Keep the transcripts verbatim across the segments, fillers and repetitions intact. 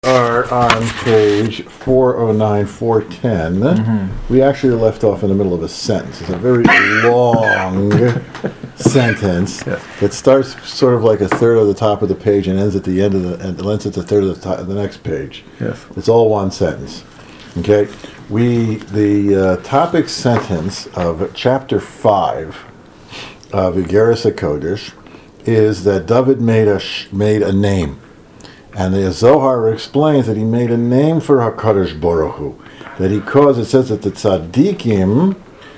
are on page four oh nine, four ten. Mm-hmm. We actually left off in the middle of a sentence. It's a very long sentence yes. that starts sort of like a third of the top of the page and ends at the end of the and ends at the third of the top of the next page. Yes. It's all one sentence. Okay. We the uh, topic sentence of chapter five of Igeris HaKodesh is that David made a sh- made a name. And the Zohar explains that he made a name for HaKadosh Baruch Hu. That he caused, it says that the tzaddikim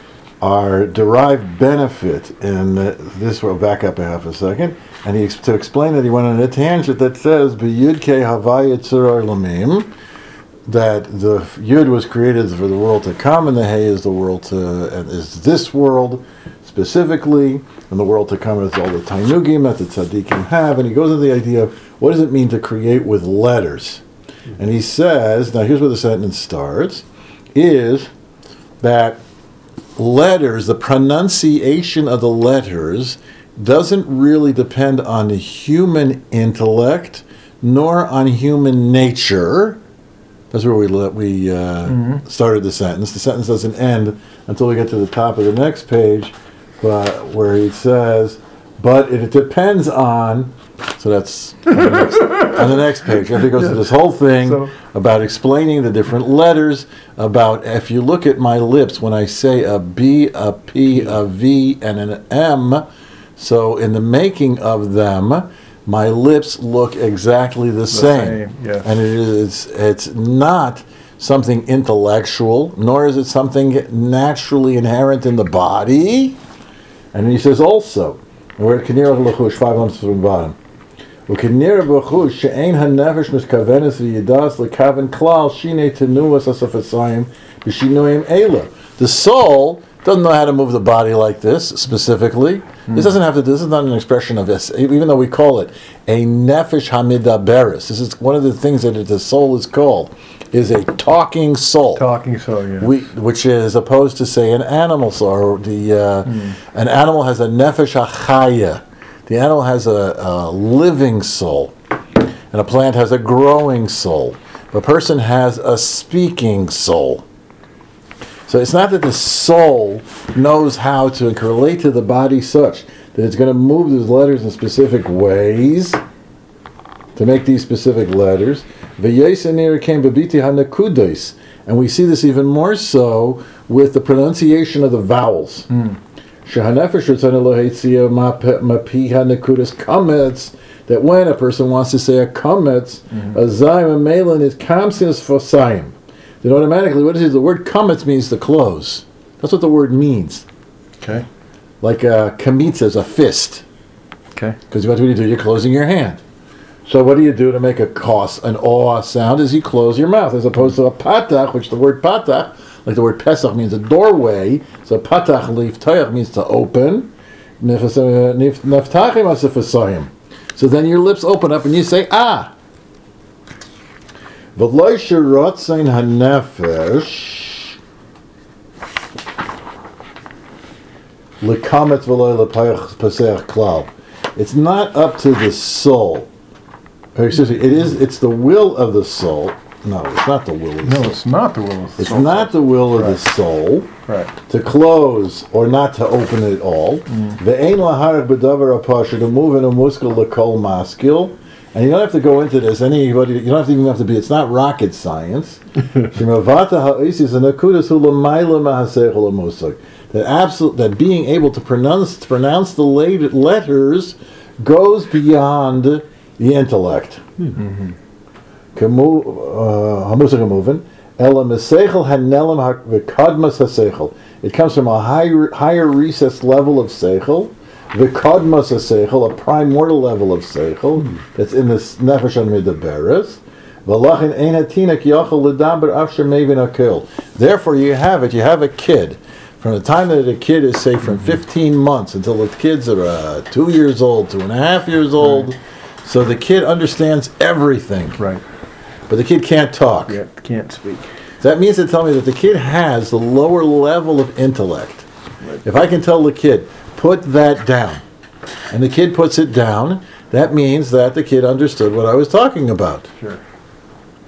are derived benefit in the, this. We'll back up a half a second. And he to explain that he went on a tangent that says, B'yud ke havai yitzur olamim, that the Yud was created for the world to come, and the Hey is the world to, and is this world specifically, and the world to come is all the Tainugim that the tzaddikim have. And he goes into the idea of, what does it mean to create with letters? And he says, now here's where the sentence starts, is that letters, the pronunciation of the letters, doesn't really depend on the human intellect, nor on human nature. That's where we we uh, mm-hmm. started the sentence. The sentence doesn't end until we get to the top of the next page, but where he says, but it, it depends on. So that's on the next, on the next page. After he goes to this whole thing so, about explaining the different letters, about if you look at my lips, when I say a B, a P, a V, and an M, so in the making of them, my lips look exactly the, the same. same yes. And it is, it's not something intellectual, nor is it something naturally inherent in the body. And he says also, we're at Kinir Lachush, five months from the bottom. וכנראה בחוש שאין הנפש מתכוונת וידעת לכוון כלל שיני תנועות הספסיים בשינויים אלה. The soul doesn't know how to move the body like this specifically. Mm. This doesn't have to. This is not an expression of this, even though we call it a nefesh hamidaberis. This is one of the things that the soul is called, is a talking soul. Talking soul, yeah. We, which is opposed to, say, an animal soul. Or the uh, mm. an animal has a nefesh hachaya. The animal has a, a living soul, and a plant has a growing soul. A person has a speaking soul. So it's not that the soul knows how to relate to the body such that it's going to move these letters in specific ways to make these specific letters. And we see this even more so with the pronunciation of the vowels. Mm. That when a person wants to say a kametz, mm-hmm. a zaym, a melon is kamsinus fosayim. Then automatically, what is it? The word kametz means to close. That's what the word means. Okay. Like a kamitza is a fist. Okay. Because what do you do? You're closing your hand. So what do you do to make a kos, an aw sound? Is you close your mouth, as opposed to a patach, which the word patach, like the word Pesach means a doorway, so patach liftayach means to open. So then your lips open up and you say, ah. V'lo sheratzain hanefesh lekamet v'lo lepayach klal. It's not up to the soul. Or excuse me, it is. It's the will of the soul. No, it's not the will of the no, soul. No, it's not the will of the it's soul. It's not the will of right. the soul right. to close or not to open it all. Ve'ein laharak b'davar apasha to move in a muskel l'kol maskil. And you don't have to go into this. Anybody, you don't have to even have to be. It's not rocket science. That absolute, that being able to pronounce to pronounce the letters goes beyond the intellect. Mm-hmm. It comes from a higher, higher recessed level of seichel, v'kodmas seichel, a primordial level of seichel that's in this nefesh hamidaberis. Therefore, you have it. You have a kid. From the time that a kid is, say, from fifteen months until the kids are uh, two years old, two and a half years old. Right. So the kid understands everything. Right. But the kid can't talk. Yeah, can't speak. That means to tell me that the kid has the lower level of intellect. Right. If I can tell the kid, put that down, and the kid puts it down, that means that the kid understood what I was talking about. Sure.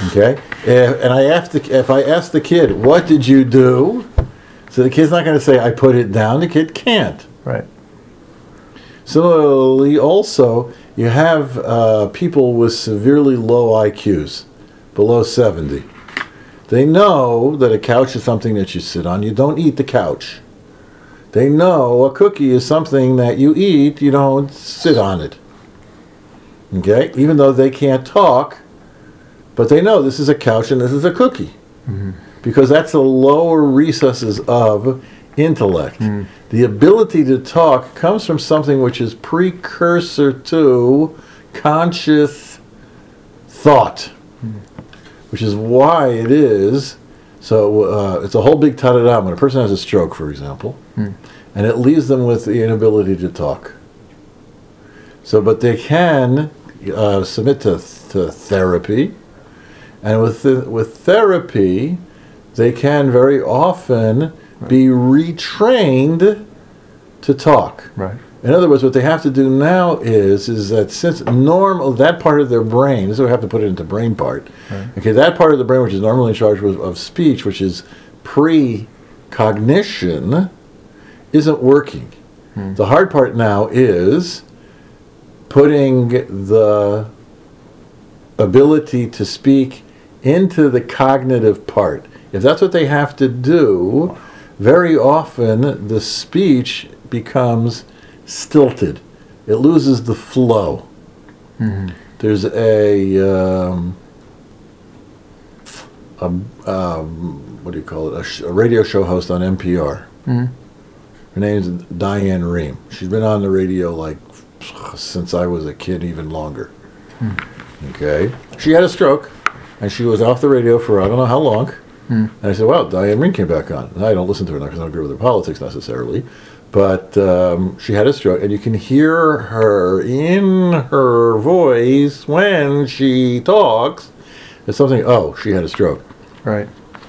Okay, if, and I asked the, if I ask the kid, "What did you do?" So the kid's not going to say, "I put it down." The kid can't. Right. Similarly, also, you have uh, people with severely low I Qs, below seventy. They know that a couch is something that you sit on. You don't eat the couch. They know a cookie is something that you eat. You don't sit on it. Okay? Even though they can't talk, but they know this is a couch and this is a cookie. Mm-hmm. Because that's the lower recesses of intellect. Mm. The ability to talk comes from something which is precursor to conscious thought, mm. which is why it is. So uh, it's a whole big ta-da-da when a person has a stroke, for example, mm. and it leaves them with the inability to talk. So, but they can uh, submit to, to therapy, and with the, with therapy, they can very often right. be retrained to talk. Right. In other words, what they have to do now is is that since normal that part of their brain, this is what we have to put it into brain part. Right. Okay, that part of the brain which is normally in charge of, of speech, which is precognition, isn't working. Hmm. The hard part now is putting the ability to speak into the cognitive part. If that's what they have to do, very often the speech becomes stilted. It loses the flow. Mm-hmm. There's a, um, a um, what do you call it? A, sh- a radio show host on N P R. Mm-hmm. Her name is Diane Rehm. She's been on the radio like since I was a kid, even longer. Mm-hmm. Okay, she had a stroke, and she was off the radio for I don't know how long. Mm. And I said, "Wow, Diane Rehm came back on." And I don't listen to her now because I don't agree with her politics necessarily. But um, she had a stroke, and you can hear her in her voice when she talks. It's something. Oh, she had a stroke. Right.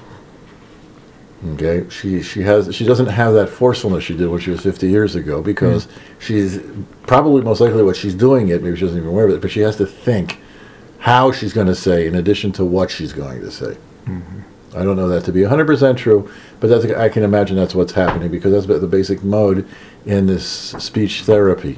Okay. She she has she doesn't have that forcefulness she did when she was fifty years ago because mm. she's probably most likely what she's doing it. Maybe she doesn't even aware of it, but she has to think how she's going to say in addition to what she's going to say. Mm-hmm. I don't know that to be one hundred percent true, but that's, I can imagine that's what's happening because that's the basic mode in this speech therapy.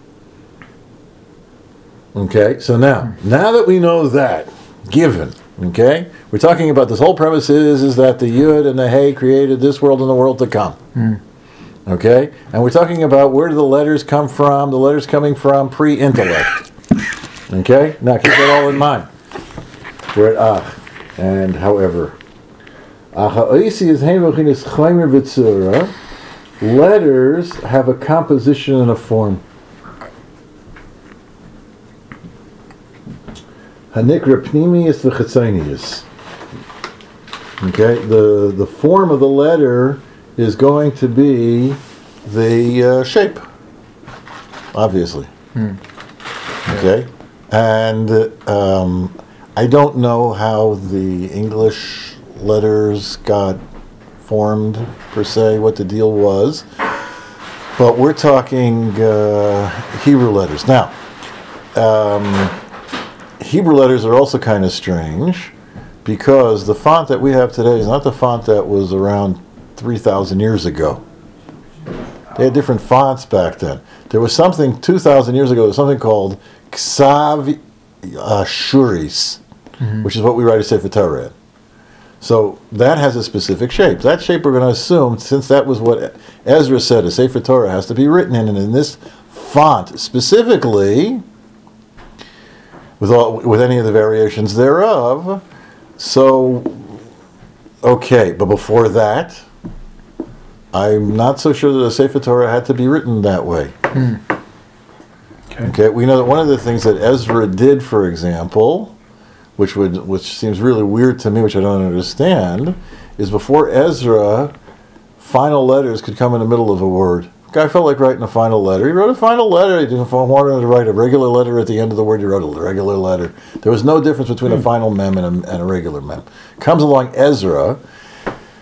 Okay, so now, now that we know that, given, okay, we're talking about this whole premise is, is that the Yud and the Hey created this world and the world to come. Mm. Okay, and we're talking about where do the letters come from, the letters coming from pre-intellect. Okay, now keep that all in mind. We're at Ach, and however. Letters have a composition and a form. Hanikra pnimius v'chetzonius. Okay, the the form of the letter is going to be the uh, shape, obviously. Hmm. Okay, and um, I don't know how the English letters got formed per se, what the deal was, but we're talking uh, Hebrew letters. Now, um, Hebrew letters are also kind of strange because the font that we have today is not the font that was around three thousand years ago. They had different fonts back then. There was something two thousand years ago, there was something called Ksav Shuris, mm-hmm. which is what we write a Sefer Torah in. So that has a specific shape. That shape we're going to assume, since that was what Ezra said, a Sefer Torah has to be written in, and in this font specifically, with all, with any of the variations thereof. So, okay, but before that, I'm not so sure that a Sefer Torah had to be written that way. Hmm. Okay. Okay, we know that one of the things that Ezra did, for example, which would which seems really weird to me, which I don't understand, is before Ezra, final letters could come in the middle of a word. The guy felt like writing a final letter. He wrote a final letter. He didn't want to write a regular letter at the end of the word. He wrote a regular letter. There was no difference between mm. a final mem and a, and a regular mem. Comes along Ezra,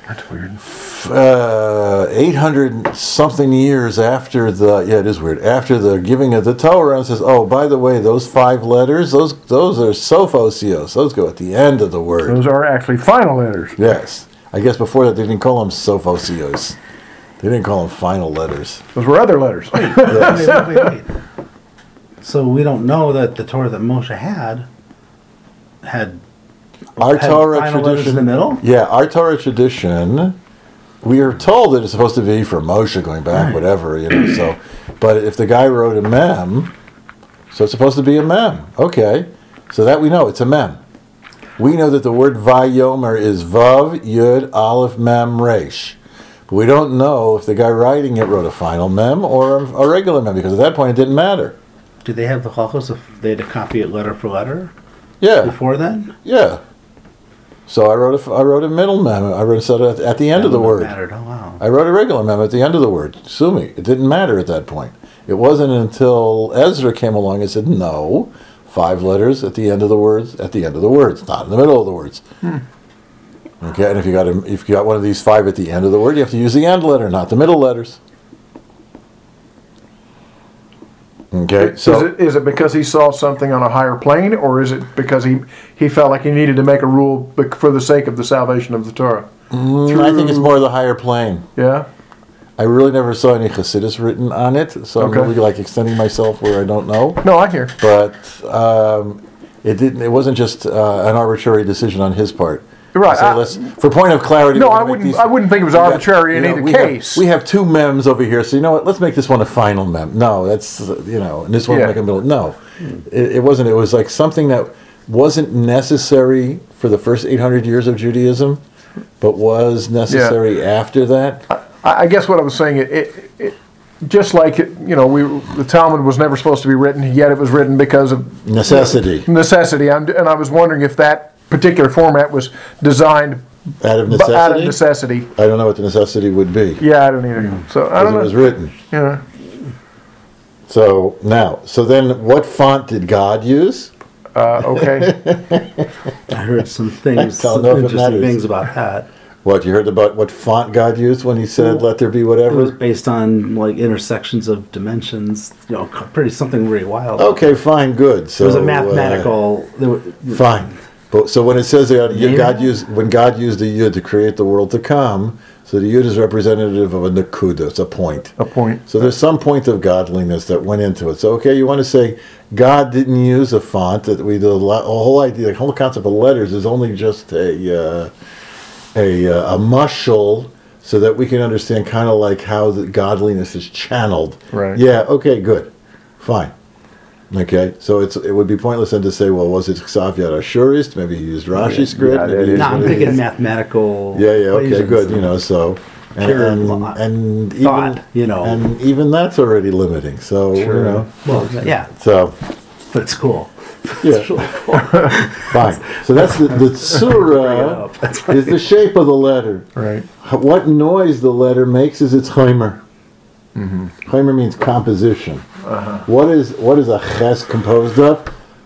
That's weird. uh, eight hundred something years after the yeah it is weird after the giving of the Torah, and says, oh, by the way, those five letters, those those are sophosios, those go at the end of the word. Those are actually final letters. Yes, I guess before that they didn't call them sophosios, they didn't call them final letters. Those were other letters. Yes. Wait, wait, wait. So we don't know that the Torah that Moshe had had Our had Torah final letters tradition in the middle. Yeah, our Torah tradition, we are told that it's supposed to be for Moshe going back, Right. whatever, you know. So, but if the guy wrote a mem, so it's supposed to be a mem. Okay, so that we know it's a mem. We know that the word vayomer is vav yud aleph mem resh, but we don't know if the guy writing it wrote a final mem or a, a regular mem, because at that point it didn't matter. Do they have the halachos if they had to copy it letter for letter Yeah, before then? yeah. So I wrote a I wrote a middle mem. I wrote it at, at the end That of the wouldn't word. have mattered. Oh wow. I wrote a regular mem at the end of the word. Sue me. It didn't matter at that point. It wasn't until Ezra came along and said, no, five letters at the end of the words, at the end of the words, not in the middle of the words. Hmm. Okay, and if you got a, if you got one of these five at the end of the word, you have to use the end letter, not the middle letters. Okay, So so is it, is it because he saw something on a higher plane, or is it because he he felt like he needed to make a rule bec- for the sake of the salvation of the Torah? mm, I think it's more the higher plane. Yeah. I really never saw any Chassidus written on it, so Okay. I'm really like extending myself where I don't know. No, I hear. But um, it didn't. It wasn't just uh, an arbitrary decision on his part. Right, So I- let's, for point of clarity. No, we're I gonna make wouldn't. these- I wouldn't think it was we got- arbitrary in you know, either we case. Have, we have two mems over here, so you know what? Let's make this one a final mem. No, that's uh, you know, and this one Yeah. make a middle. No, it, it wasn't. It was like something that wasn't necessary for the first eight hundred years of Judaism, but was necessary after that. I, I guess what I was saying, it, it, it just like it, you know, we the Talmud was never supposed to be written, yet it was written because of Necessity. necessity. I'm, and I was wondering if that particular format was designed Out of b- necessity. out of necessity. I don't know what the necessity would be. Yeah, I don't either. So I Because don't it know. was written. Yeah. So now, so then, what font did God use? Uh, okay. I heard some things, I don't some know if it interesting matters. things about that. What you heard about what font God used when He said, "Let there be It was whatever." based on like intersections of dimensions. You know, pretty something very wild. Okay, fine, good. So It was a uh, mathematical. there were- fine, but so when it says that Maybe. God used when God used the yud to create the world to come, so the yud is representative of a nakuda. It's a point. A point. So there's some point of godliness that went into it. So okay, you want to say God didn't use a font that we the, lo- the whole idea, the whole concept of letters is only just a uh, a uh, a mushal, so that we can understand kind of like how the godliness is channeled. Right. Yeah. Okay. Good. Fine. Okay. So it's it would be pointless then to say, well, was it Ksav Yad Ashurist? Maybe he used Rashi script. Yeah, maybe that he is used No, I'm what it thinking is. mathematical. Yeah, yeah, okay, equations good. You and know, so and pure and, lo- and thought, even you know. and even that's already limiting. So you Sure. know, Well, yeah, so but it's cool. yeah, It's really cool. fine. So that's the the Bring it surah up. That's is the shape of the letter. Right. What noise the letter makes is its chaimer. Mm-hmm. Chaimer means composition. Uh-huh. What is what is a ches composed of?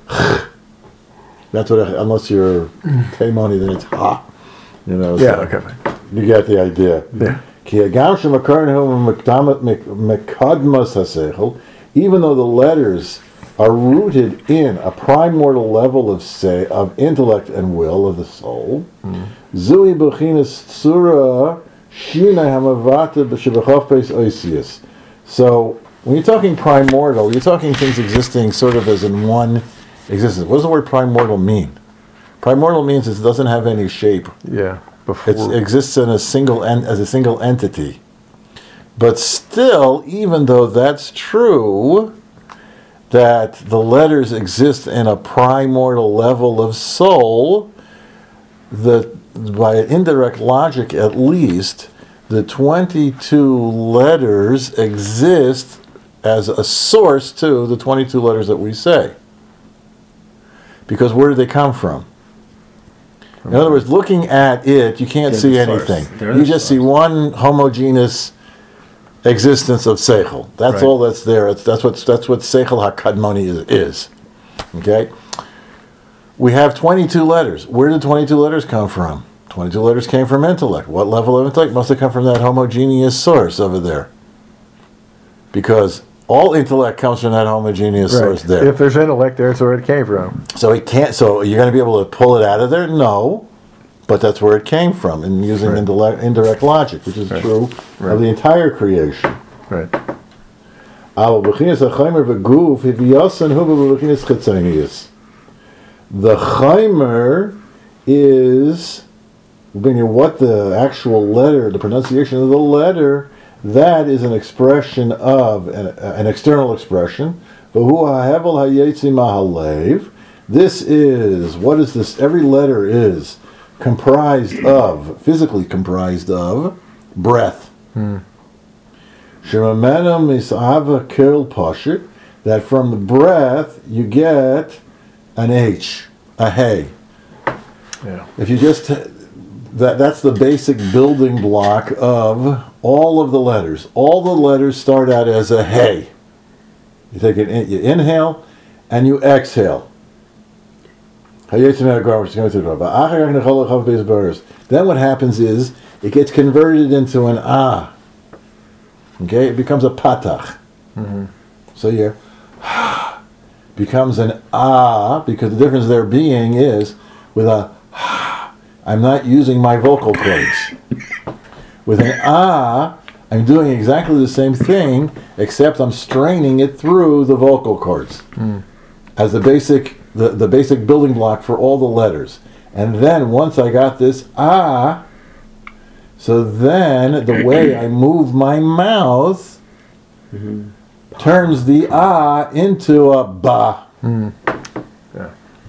That's what. A, unless you're Taimoni, then it's ha. You know. Yeah. so- Okay. fine. You get the idea. Yeah. Ki hagam shemakarnu mekdamat mekadmas hasechel, even though the letters are rooted in a primordial level of say of intellect and will of the soul, zui bechinas tsura shina hamavata b'shebachofpes oisius. So when you're talking primordial, you're talking things existing sort of as in one existence. What does the word primordial mean? Primordial means it doesn't have any shape. Yeah. Before. It exists in a single en- as a single entity. But still, even though that's true, that the letters exist in a primordial level of soul, the by indirect logic at least, the twenty-two letters exist as a source to the twenty-two letters that we say. Because where do they come from? In other words, looking at it, you can't They're see the source. anything. They're You the just see source. one homogeneous existence of seichel. That's Right. all that's there. It's, that's what that's what seichel hakadmoni is, is. Okay. We have twenty-two letters. Where did twenty-two letters come from? twenty-two letters came from intellect. What level of intellect? Must have come from that homogeneous source over there. Because all intellect comes from that homogeneous source there. If there's intellect there, it's where it came from. So it can't. So you're going to be able to pull it out of there? No, but that's where it came from, in using Right. indirect, indirect logic, which is Right. true Right. of the entire creation. Right. Aber b'chinas ha'chaimer v'guf hiviyasan hu b'chinas chetzonius. The chaimer is meaning what the actual letter, the pronunciation of the letter. That is an expression of an, an external expression. V'hu ha'hevel ha'yetzi mahalev. This is what is this? Every letter is comprised of, physically comprised of, breath. Hmm. Shemamena misava kil pashit, that from the breath you get an H, a hey. Yeah. If you just that that's the basic building block of all of the letters. All the letters start out as a hey. You take it, in, you inhale, and you exhale. Then what happens is it gets converted into an ah. Okay, it becomes a patach. Mm-hmm. So your becomes an ah, because the difference there being is with a I'm not using my vocal cords. With an ah, I'm doing exactly the same thing, except I'm straining it through the vocal cords Mm. as the basic the, the basic building block for all the letters. And then once I got this ah, so then the way I move my mouth Mm-hmm. turns the ah into a ba. Mm. Yeah.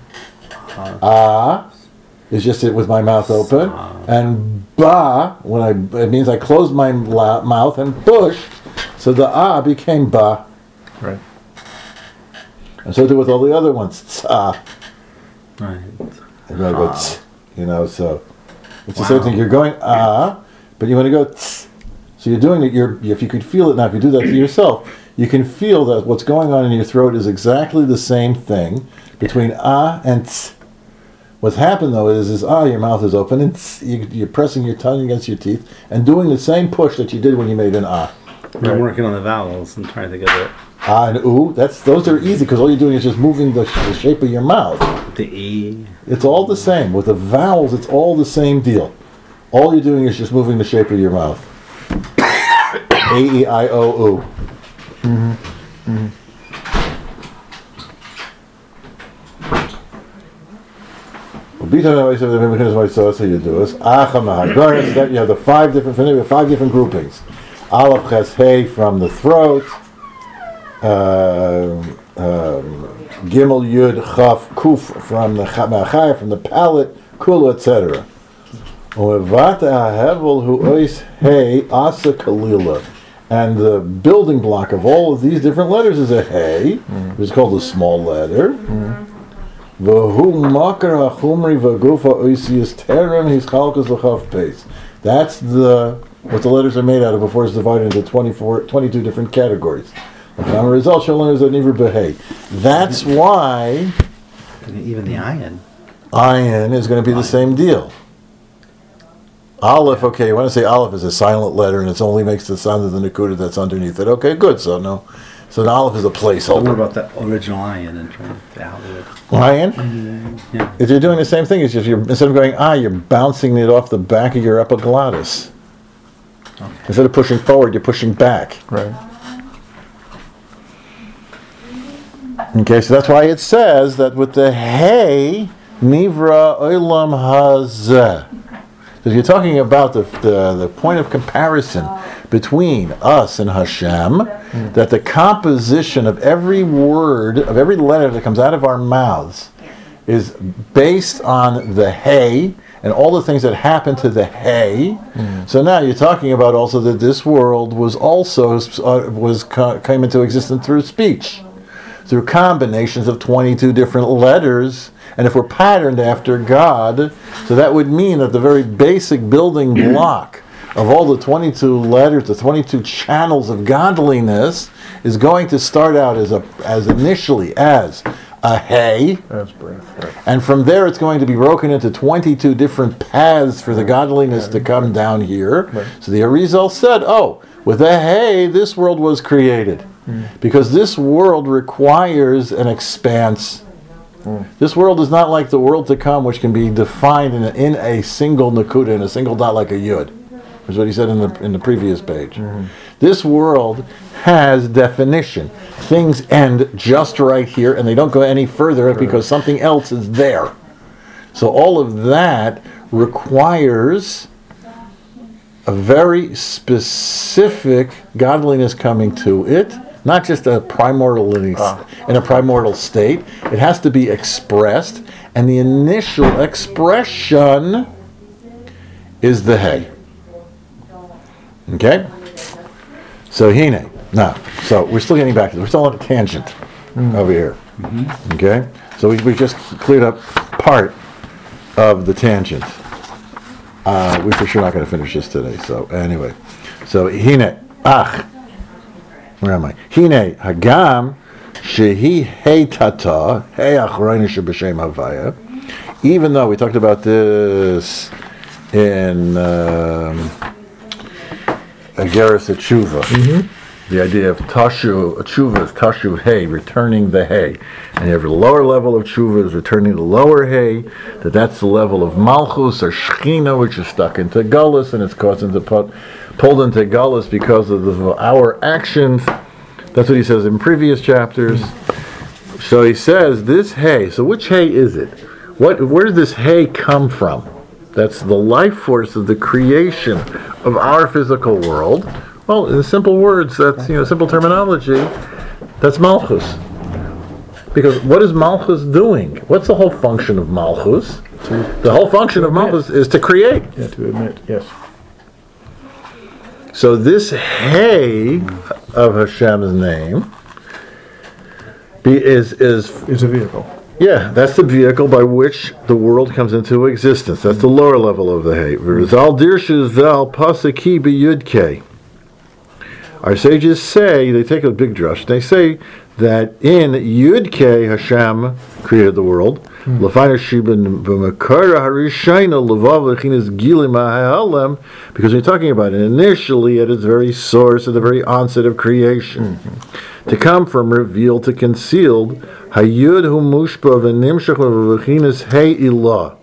Ah is just it with my mouth open, and ba when I it means I closed my la- mouth and push, so the ah became ba. Right. And so do with all the other ones. Tsa. Right. And I go tss, you know, so it's the Wow. same thing. You're going ah, but you want to go tss. So you're doing it. You're if you could feel it now. If you do that to yourself, you can feel that what's going on in your throat is exactly the same thing between ah and tss. What's happened though is, is ah, your mouth is open and tss, you, you're pressing your tongue against your teeth and doing the same push that you did when you made an ah. I'm working on the vowels and trying to get it. Ah and ooh, that's those are easy because all you're doing is just moving the, the shape of your mouth. The E. It's all the same. With the vowels, it's all the same deal. All you're doing is just moving the shape of your mouth. A, E, I, O, U. Mm-hmm. Mm-hmm. So you do is that you have the five different five different groupings. Aleph Ches Hey from the throat, uh, um, Gimel Yud Chaf Kuf from the Machai from the palate, Kulu, et cetera. And the building block of all of these different letters is a hey, mm-hmm. which is called a small letter. Mm-hmm. That's the what the letters are made out of before it's divided into twenty-four, twenty-two different categories. That's why Even the iron. ayin is going to be the same deal. Aleph, okay, you want to say Aleph is a silent letter and it only makes the sound of the Nakuda that's underneath it. Okay, good, so no. So the Aleph is a So what placeholder. about the original iron and trying to out of it? Ayin? Yeah. If you're doing the same thing, it's just you're, instead of going ah, you're bouncing it off the back of your epiglottis. Okay. Instead of pushing forward, you're pushing back. Right. Okay, so that's why it says that with the hey, nivra olam hazeh. Because you're talking about the, the the point of comparison between us and Hashem, mm. that the composition of every word, of every letter that comes out of our mouths, is based on the hey and all the things that happen to the hey. Mm. So now you're talking about also that this world was also uh, was came into existence through speech, through combinations of twenty-two different letters. And if we're patterned after God, so that would mean that the very basic building block of all the twenty-two letters, the twenty-two channels of godliness, is going to start out as a as initially as a hay. That's breath. Right. And from there, it's going to be broken into twenty-two different paths for the godliness to come down here. Right. So the Arizal said, oh, with the hay, this world was created. Mm. Because this world requires an expanse. Mm. This world is not like the world to come, which can be defined in a, in a single nakuda, in a single dot like a yud. Is what he said in the in the previous page. Mm-hmm. This world has definition. Things end just right here, and they don't go any further right. because something else is there. So all of that requires a very specific godliness coming to it, not just a primordial ah. in a primordial state. It has to be expressed, and the initial expression is the hay. Okay? So hine. Now, so we're still getting back to this. We're still on a tangent mm. over here. Mm-hmm. Okay? So we, we just cleared up part of the tangent. Uh, we're for sure not going to finish this today. So anyway. So hine. Ach. Where am I? Hine hagam shehi hey tata hey achrayna sheb'shem havaya. Even though we talked about this in um, Ageris Tshuva, mm-hmm. the idea of Tashu, Tshuva is Tashu Hay, returning the hay. And you have the lower level of Tshuva is returning the lower hay, that that's the level of Malchus or Shechina, which is stuck into Gullus, and it's caused into put, pulled into Gullus because of the, our actions. That's what he says in previous chapters. Mm-hmm. So he says, this hay, so which hay is it? What? Where did this hay come from? That's the life force of the creation of our physical world. Well, in simple words, that's, you know, simple terminology, that's Malchus. Because what is Malchus doing? What's the whole function of Malchus? To, the whole function of Malchus is to create. Yeah, to admit, yes. So this hay of Hashem's name be, is is is a vehicle. Yeah, that's the vehicle by which the world comes into existence. That's the lower level of the hay. V'rizal dirshu zal pasaki b'yudke. Our sages say, they take a big drush, they say that in Yudke Hashem created the world. Because we're talking about it initially at its very source, at the very onset of creation. Mm-hmm. To come from revealed to concealed, Hayud hu mushpa v'nimshach v'v'chinas hey ilah.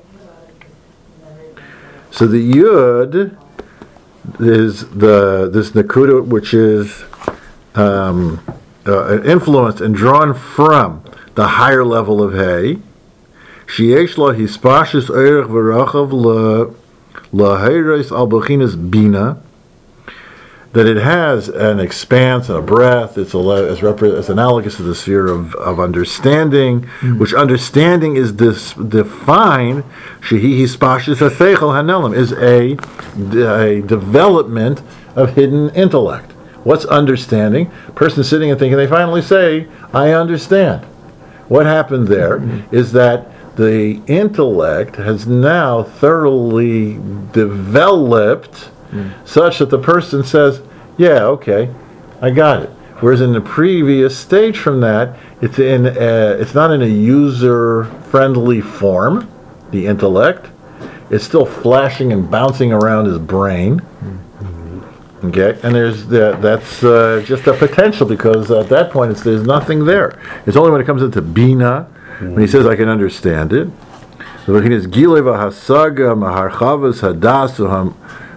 So the Yud is the this Nakuda, which is um, uh, influenced and drawn from the higher level of Hay. Sheyesh la hispashis erech v'rachav laheiros al b'chinas bina. That it has an expanse and a breadth. It's, a, it's, repre- it's analogous to the sphere of, of understanding, mm-hmm. which understanding is this defined. Shehi hispashis aseichel hanelim is a a development of hidden intellect. What's understanding? Person sitting and thinking. They finally say, "I understand." What happened there mm-hmm. is that the intellect has now thoroughly developed. Such that the person says, yeah, okay, I got it. Whereas in the previous stage from that, it's in a, it's not in a user-friendly form, the intellect. It's still flashing and bouncing around his brain. Mm-hmm. Okay, and there's the, that's uh, just a potential, because at that point it's, there's nothing there. It's only when it comes into Bina, mm-hmm. when he says I can understand it. So when he says Gilev hasaga maharchavas hadas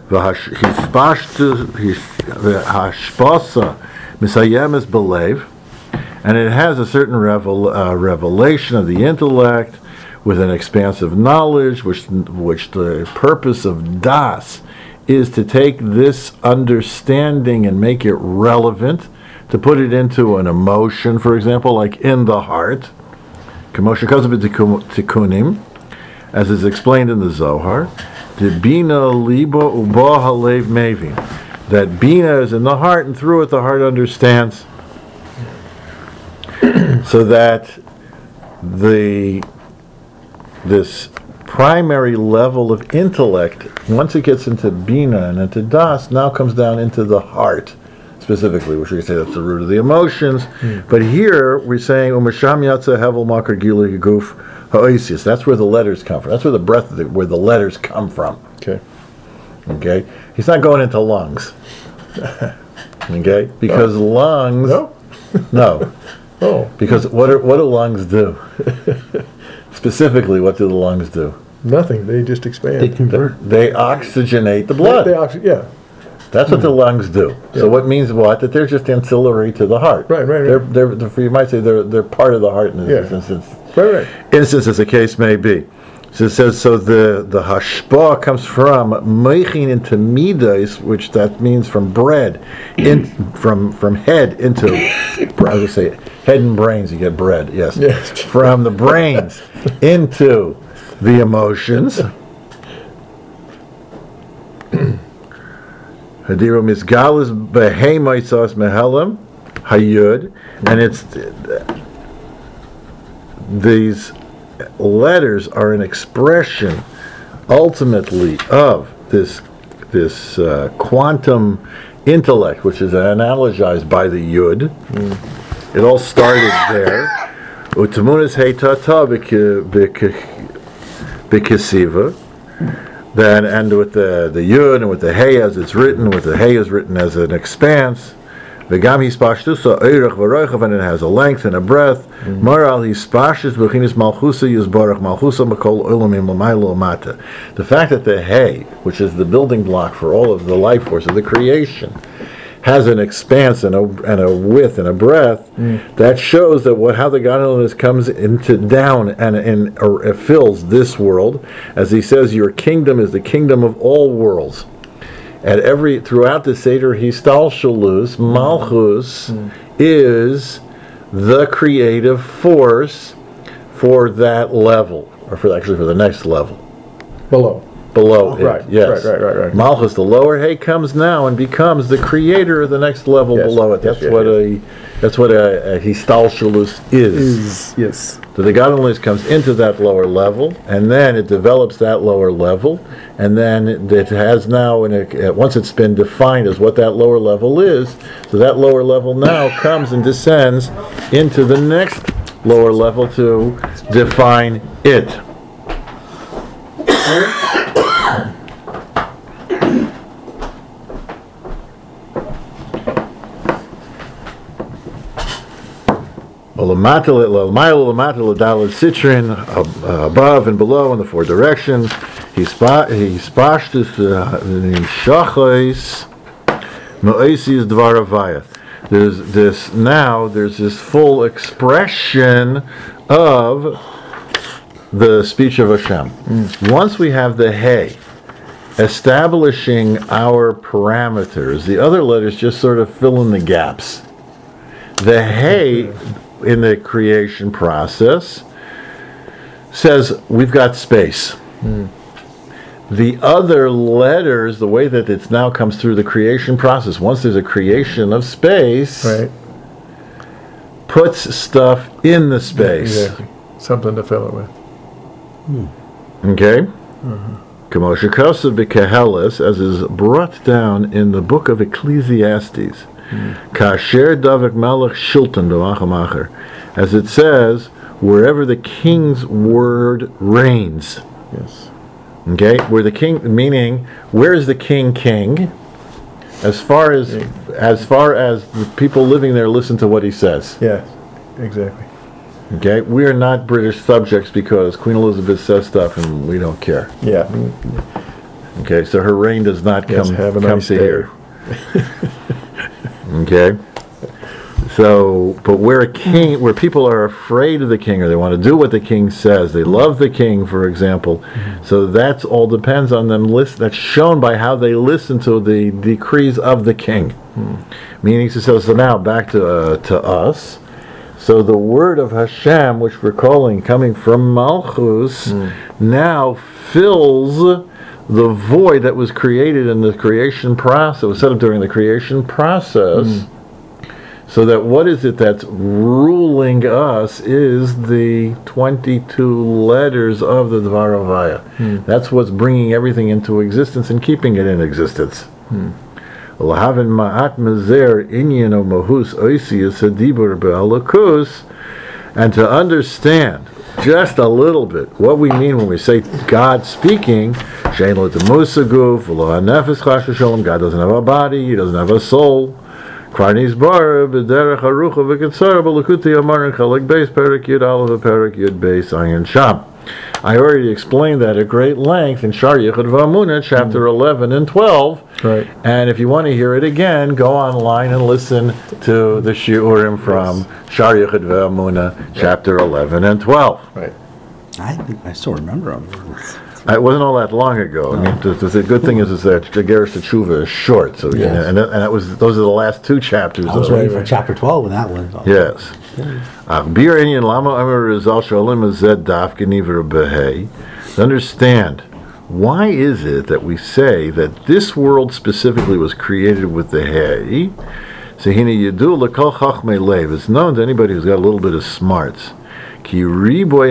and it has a certain revel, uh, revelation of the intellect with an expansive knowledge, which which the purpose of das is to take this understanding and make it relevant, to put it into an emotion, for example, like in the heart, as is explained in the Zohar. The bina liba uba halev mevin, that bina is in the heart, and through it the heart understands. So that the this primary level of intellect, once it gets into bina and into das, now comes down into the heart. specifically, which we say that's the root of the emotions. But here we're saying umasham yatsa hevel makar gili guf ha'oisius. That's where the letters come from. That's where the breath, of the, where the letters come from. Okay. Okay, he's not going into lungs. Okay, because Oh. lungs. No? No. Oh, Because what are, what do lungs do? Specifically, what do the lungs do? nothing. They just expand. They convert. They oxygenate the They, blood. they oxy- yeah. That's what the lungs do. So Yeah. what means what? That they're just ancillary to the heart. Right, right, right. They're, they're, they're, you might say they're, they're part of the heart in this Yeah. instance. Right, right. Instance as the case may be. So it says, so the, the hashpah comes from meichin into midas, which that means from bread, in, from, from head into, I would say head and brains, you get bread, yes. Yes. From the brains into the emotions. Hadiro misgalis behemaitzas mehelam hayud, and it's these letters are an expression ultimately of this this uh, quantum intellect, which is analogized by the yud. It all started there. Utamunas heitata b'kesiva. Then, and with the, the yud and with the hey as it's written, with the hey is written as an expanse. V'gam hispashtusa oirach v'roichav, and it has a length and a breadth. Maral hispashtus b'chinis malchusa yizbarach malchusa makol olamim l'maylo mata. The fact that the hey, which is the building block for all of the life force of the creation, has an expanse and a, and a width and a breadth, that shows that what how the godliness comes into down and, and or, uh, fills this world, as he says, your kingdom is the kingdom of all worlds. At every throughout the Seder Histalshalus, Malchus is the creative force for that level, or for actually for the next level. Below. Below it, Right, yes. right, right, right, right. Malchus, the lower hay, comes now and becomes the creator of the next level Yes, below it. yes, That's yes, what yes. a that's what a, a Histalshalus is. Is, yes. So the godliness comes into that lower level, and then it develops that lower level, and then it, it has now, in a, once it's been defined as what that lower level is, so that lower level now comes and descends into the next lower level to define it. Citrin, above and below in the four directions. He spashed this shachos moesis dvaravayah. There's this now. There's this full expression of the speech of Hashem. Mm. Once we have the hey, establishing our parameters, the other letters just sort of fill in the gaps. The hey in the creation process says we've got space. Mm. The other letters, the way that it now comes through the creation process, once there's a creation of space, Right. puts stuff in the space. Exactly. Something to fill it with. Okay? Kamosha Kosa B'Kehelis, as is brought down in the book of Ecclesiastes. Kasher Davik Melech Shilton B'Machamacher. As it says, wherever the king's word reigns. Yes. Okay? Where the king, meaning, where is the king king? As far as, as far as the people living there listen to what he says. Yes. Exactly. Okay? We are not British subjects because Queen Elizabeth says stuff and we don't care. Yeah. Okay, so her reign does not Yes, come, have a come nice to day. here. Okay? So, but where a king, where people are afraid of the king, or they want to do what the king says, they love the king, for example, mm-hmm. so that's all depends on them, list, that's shown by how they listen to the decrees of the king. Mm. Meaning, so, so now, back to, uh, to us, so the word of Hashem, which we're calling coming from Malchus, mm. now fills the void that was created in the creation process, was set up during the creation process, mm. so that what is it that's ruling us is the twenty-two letters of the Dvaravaya. Mm. That's what's bringing everything into existence and keeping it in existence. Mm. L'havin ma'at mazer inyan o mahus oisius hadibur be'alakus, and to understand just a little bit what we mean when we say God speaking. Shein lo temusaguf v'lo hanefes chas v'sholem. God doesn't have a body. He doesn't have a soul. Kvarnis bar b'derech harucha v'ketzara b'lakuti amar in chalek beis perik yud aleph perik yud beis ayin sham. I already explained that at great length in Shar Yichud V'Amunah, chapter mm. eleven and twelve. Right. And if you want to hear it again, go online and listen to the shiurim from yes. Shar Yichud V'Amunah, yeah. chapter eleven and twelve. Right. I think I still remember them. It wasn't all that long ago. No. I mean, the, the good thing is, is that Geras Teshuvah is short, so yes. and, and that was those are the last two chapters. I was waiting for chapter twelve when that one. Yes. To understand, why is it that we say that this world specifically was created with the hay? It's known to anybody who's got a little bit of smarts. Ki riboy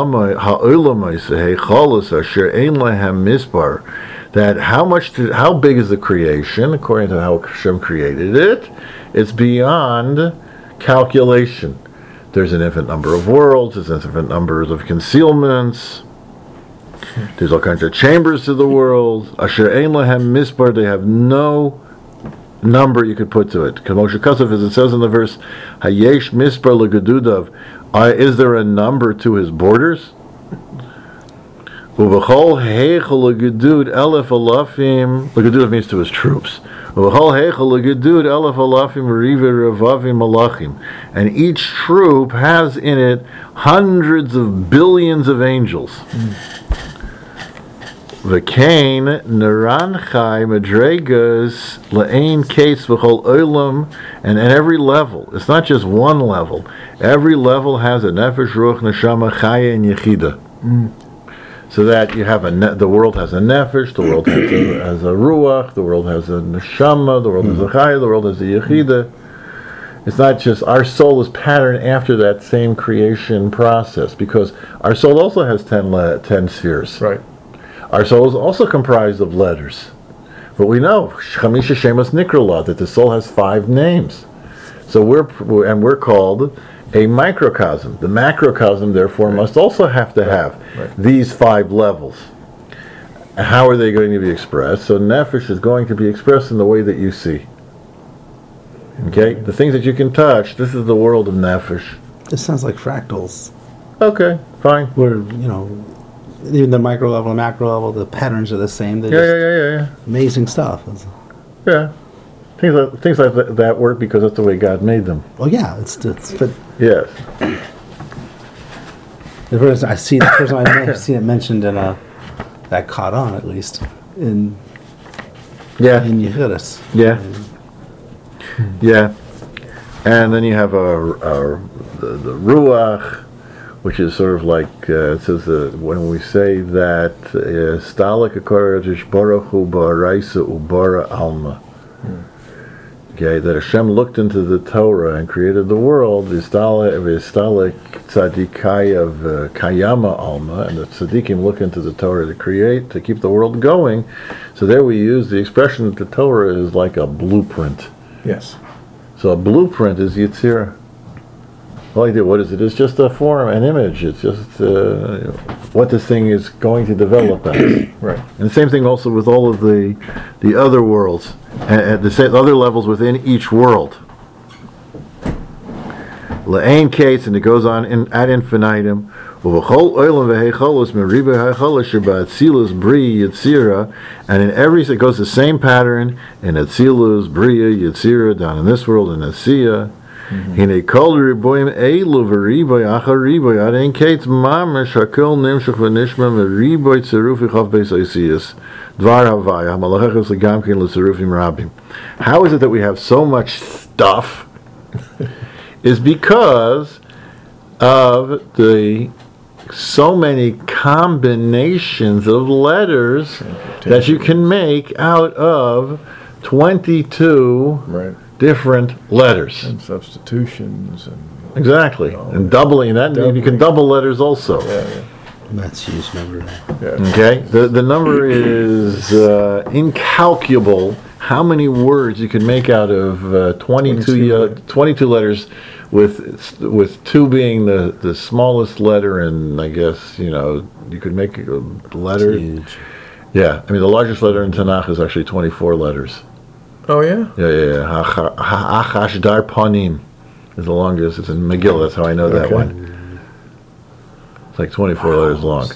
mispar, that how much to, how big is the creation according to how Hashem created it? It's beyond calculation. There's an infinite number of worlds. There's infinite numbers of concealments. There's all kinds of chambers to the world. Asher ein lahem mispar, they have no number you could put to it. Moshe Kasef, as it says in the verse, Hayesh mispar legedudav. Uh, is there a number to his borders? Uvachol heichel legedud elef alafim. Legedud means to his troops. Uvachol heichel legedud elef alafim rive revavim malachim. And each troop has in it hundreds of billions of angels. V'kain neranchai madregas la'ain case v'chol olam, and at every level, it's not just one level. Every level has a nefesh, ruach, neshama, chaya, and yechida. Mm. So that you have a ne- the world has a nefesh, the world has a, has a ruach, the world has a neshama, the world mm. has a chaya, the world has a yechida. It's not just our soul is patterned after that same creation process, because our soul also has ten le- ten spheres. Right. Our soul is also comprised of letters. But we know, Chamisha Shemas Nikrala, that the soul has five names. So we're, and we're called a microcosm. The macrocosm, therefore, right. must also have to have right. these five levels. How are they going to be expressed? So Nefesh is going to be expressed in the way that you see. Okay? The things that you can touch, this is the world of Nefesh. This sounds like fractals. Okay, fine. Where, you know, even the micro level and macro level, the patterns are the same. They're yeah, just yeah, yeah, yeah, yeah. amazing stuff. Yeah. Things like, things like that, that work because that's the way God made them. Well, yeah, it's, it's but yes. The first I see the first time I've seen it mentioned in a that caught on at least in yeah in Yehudis. Yeah. And, yeah. And then you have a, a the, the ruach, which is sort of like uh, it says that when we say that Stalik Akarajish Baruchu Baraisa Ubara Alma. Okay, that Hashem looked into the Torah and created the world, Vistalik Tzadikaya of Kayama Alma, and the Tzadikim look into the Torah to create, to keep the world going. So there we use the expression that the Torah is like a blueprint. Yes. So a blueprint is Yitzirah. All I do, what is it? It's just a form, an image. It's just uh, what this thing is going to develop as. Right. And the same thing also with all of the the other worlds, and the other levels within each world. La'ain case, and it goes on in, ad infinitum. And in every, it goes the same pattern in Atzilus, Bria, Yetzira, down in this world, in Asiya. Hine kol riboyim elu v'riboy achar riboy adein kates mamash hakol nimshach v'nishma v'riboy tzerufi chav beis oisiyas dvar havaya hamalachachos legamkin l'tzerufim rabim. How is it that we have so much stuff? Is because of the so many combinations of letters that you can make out of twenty-two right. different letters. And substitutions. and Exactly. You know, and doubling that, doubling. You can double letters also. Yeah, yeah. That's a huge number. Yeah. Okay? The the number is uh, incalculable how many words you could make out of uh, twenty-two, twenty-two uh, letters. twenty-two letters, with with two being the, the smallest letter, and I guess, you know, you could make a letter. Huge. Yeah, I mean, the largest letter in Tanakh is actually twenty-four letters. Oh yeah. Yeah, yeah, yeah. Ha- ha- Achash Dar Panim is the longest. It's in Megillah. That's how I know that Okay. one. It's like twenty-four letters long.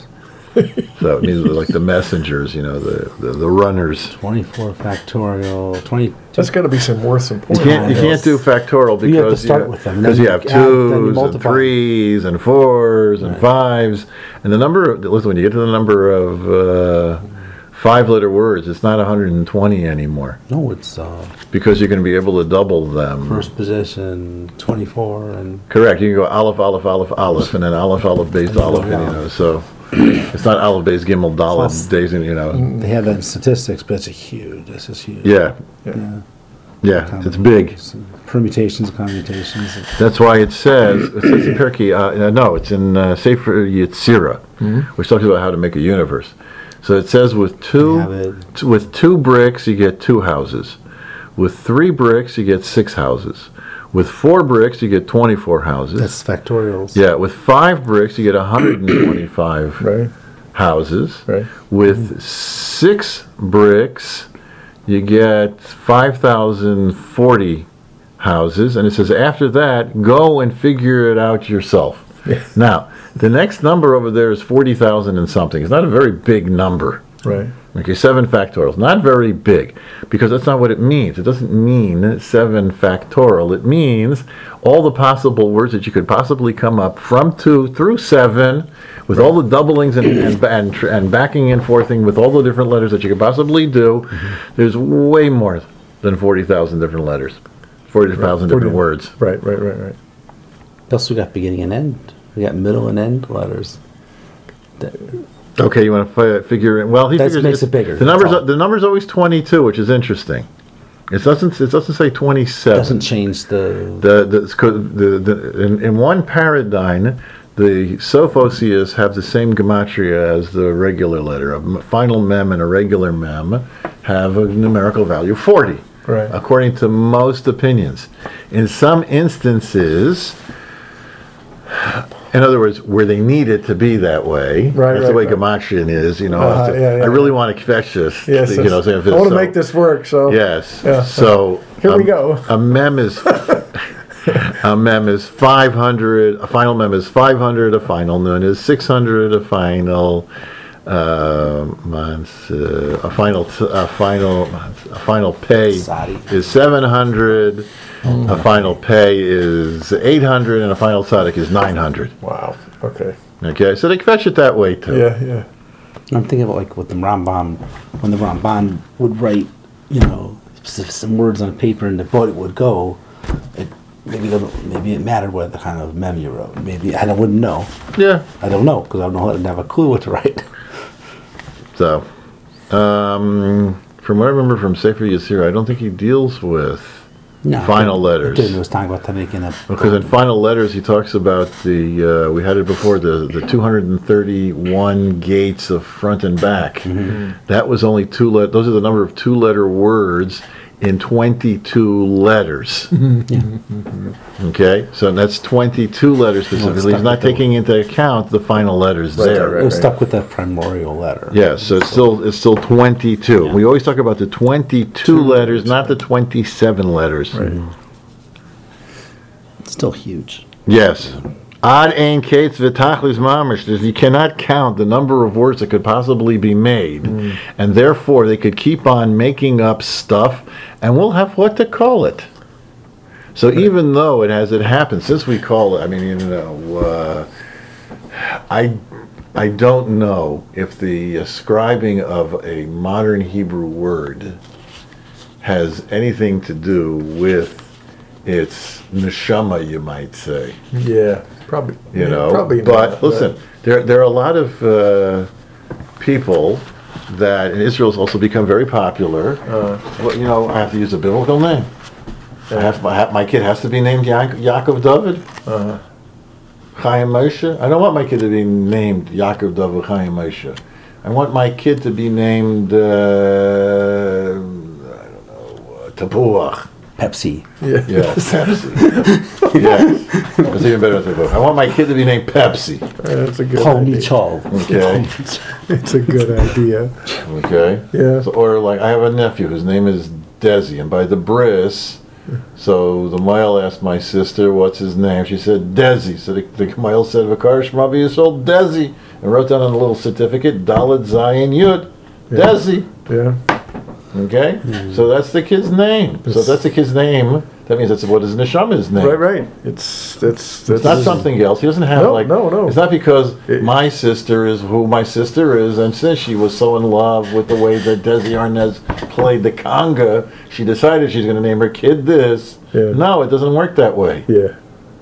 So it means like the messengers, you know, the, the, the runners. twenty-four factorial, twenty. That's got to be some worth some You points. can't, you can't do factorial because You have to start with them, and because then you you have add- then you twos and multiply. threes and fours and Right. fives, and the number. Of, listen, when you get to the number of uh, five-letter words, it's not one hundred twenty anymore No, it's uh, because you're going to be able to double them. first position, twenty-four, and Correct. You can go aleph, aleph, aleph, aleph, and then aleph, aleph, beis, aleph, and, you know. So it's not aleph, beis, gimel, dalet, Plus- days, and you know. they have that in statistics, but it's a huge. This is huge. Yeah, Yeah. yeah, it's big. Some permutations, commutations. That's why it says, it says in Pirkei, uh, no, it's in uh, Sefer Yetzirah, which talks about how to make a universe. So it says with two, have it. t- with two bricks you get two houses. With three bricks you get six houses. With four bricks you get twenty-four houses. That's factorials. Yeah, with five bricks you get one hundred twenty-five Right. houses. Right. With six bricks you get five thousand forty houses, and it says after that, go and figure it out yourself. Now, the next number over there is forty thousand and something. It's not a very big number. Right. Okay, seven factorials. Not very big, because that's not what it means. It doesn't mean seven factorial. It means all the possible words that you could possibly come up from two through seven, with all the doublings and and, and, tr- and backing and forthing with all the different letters that you could possibly do. There's way more than forty thousand different letters, forty thousand Right, different forty. words. Right. Right. Right. Right. Plus, we got beginning and end. We got middle and end letters. That- Okay, you want to fi- figure it? Well, he That figures makes it's- it bigger, The that's numbers, all. the number's always twenty-two, which is interesting. It doesn't. It doesn't say twenty-seven. doesn't change the. The, the, it's co- the, the in, in one paradigm, the Sophosius have the same gematria as the regular letter. A m- final mem and a regular mem have a numerical value forty, Right. according to most opinions. In some instances, in other words, where they need it to be that way, Right, that's right, the way right. gematrian is. You know, Uh-huh, it's- yeah, yeah, I really yeah. want to fetch this. Yes. you know, so if I it's want to so- make this work. So. Yes. Yeah. So Here we um, go. A mem is a mem is five hundred. A final mem is five hundred. A final nun is six hundred. A final uh, months, uh, a final t- a final a final pay Sadi. is seven hundred. A final pay is eight hundred, and a final tzaddik is nine hundred. Wow. Okay. Okay, so they fetch it that way too. Yeah. Yeah. I'm thinking about like with the Ramban, when the Ramban would write, you know, s- some words on paper and the boat it would go. It maybe it doesn't- maybe it mattered what the kind of mem you wrote. Maybe I don't- wouldn't know. Yeah. I don't know because I don't know. I didn't have a clue what to write. So, um, from what I remember from Sefer Yetzirah, I don't think he deals with No, final it, letters. It didn't. It was talking about them making a. Because in final letters, he talks about the, uh, we had it before, the, the two hundred thirty-one gates of front and back. That was only two, let. those are the number of two-letter words in twenty-two letters. Okay, so that's twenty-two letters specifically. He's stuck not with the- taking into account the final letters Right, there. right, It was stuck with that primordial letter. Yeah, so it's still it's still twenty-two. Yeah. We always talk about the twenty-two letters, not the twenty-seven letters. Right. It's still huge. Yes. Ad ein kates v'tachlis mamish. There's- You cannot count the number of words that could possibly be made, and therefore they could keep on making up stuff, and we'll have what to call it. So even though it has it happened, since we call it, I mean, you know, uh, I I don't know if the ascribing of a modern Hebrew word has anything to do with its neshama, you might say. Yeah. Probably. You yeah, know, Probably. but not, listen, there there are a lot of uh, people that in Israel's also become very popular. Uh, Well, you know, I have to use a biblical name. I have, my, my kid has to be named Ya- Yaakov David, uh, Chaim Moshe. I don't want my kid to be named Yaakov David Chaim Moshe. I want my kid to be named, uh, I don't know, Tapuach. Pepsi. Yeah. Yeah, Pepsi. Yeah, it's even better than Tapuach. I want my kid to be named Pepsi. That's a good Call me idea. Chol. Okay. It's a good idea. Okay. Yeah. So, or like I have a nephew whose name is Desi, and by the bris, so the mile asked my sister, "What's his name?" She said Desi. So the, the mile said, "Vakar Shmavi is old Desi," and wrote down on a little certificate, Dalet Zayin Yud, Yeah. Desi. Yeah. Okay, so that's the kid's name. So if that's the kid's name, that means that's what his neshama's name. Right, right. It's that's that's It's not something else. He doesn't have No, like. no, no. It's not because It- my sister is who my sister is, and since she was so in love with the way that Desi Arnaz played the conga, she decided she's going to name her kid this. Yeah. No, it doesn't work that way. Yeah.